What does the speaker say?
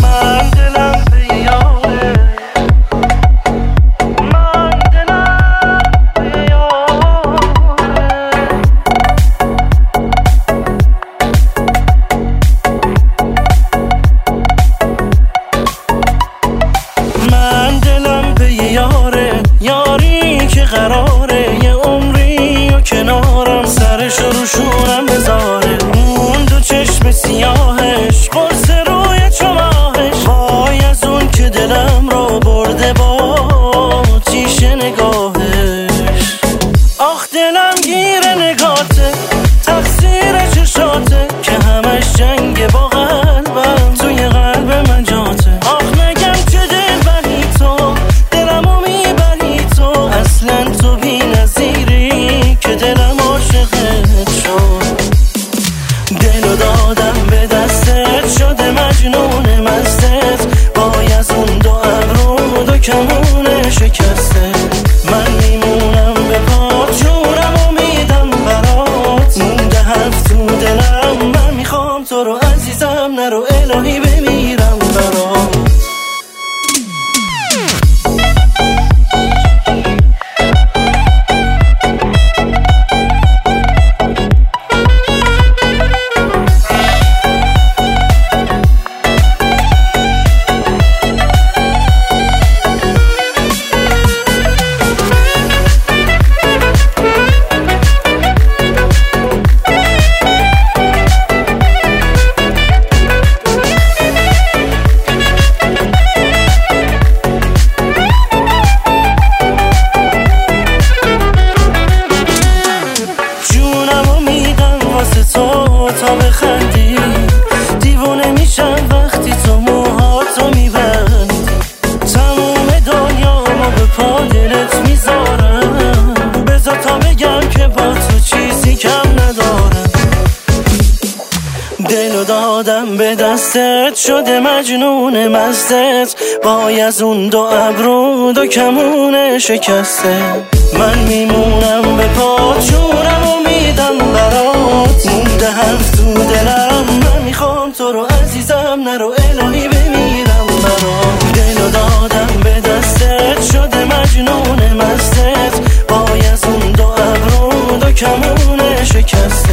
قراره یه عمری و کنارم سرش رو شونم بذاره اون دو چشم سیاهش قرص روی چماهش وای از اون که دلم رو برده با تیش نگاهش آخ دلم گیر نگاته تقصیر چشاته که همش جنگ با قلبم توی قلب من جاته آخ نگم چه دل بری تو دلمو میبری تو اصلا تو بی نظیری که دلم عاشقت شد دلو دادم به دستت شده مجنون مستت وای از اون دو ابرو دو کمون شکسته من میمونم به پات جورم و میدم برات مونده حرف تو دلم من میخوام تو رو عزیزم نرو الهی بمیرم برات تا بخندی دیوونه میشم وقتی تو موهاتو میبندی تموم دنیامو به پا دلت میذارم بذار تا بگم که با تو چیزی کم ندارم دلو دادم به دستت شده مجنون مستت وای از اون دو ابرو دو کمون شکسته من میمونم به پا جورم و میدم برات مونده حرف تو دلم من میخوام تو رو عزیزم نرو الهی بمیرم برات دلو دادم به دستت شده مجنون مستت وای از اون دو ابرو دو کمون شکسته